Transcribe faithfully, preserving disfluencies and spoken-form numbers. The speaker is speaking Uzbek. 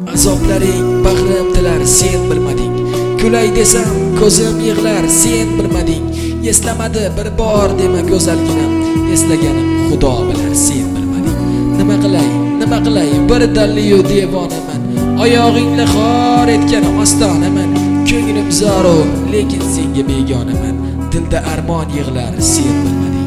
Azoblaring bag'rim tilar, sen bilmading. Kulay desam ko'zim yig'lar, sen bilmading. Eslamadi bir bor dema go'zalginam, eslaganim Xudo bilar, sen bilmading. Nima qilay, nima qilay, bir dalliyu devonaman. Oyog'ingni xor etgan ostonaman. Ko'nglim zaro, lekin senga begonaman. Dilda armon yig'lar, sen bilmading.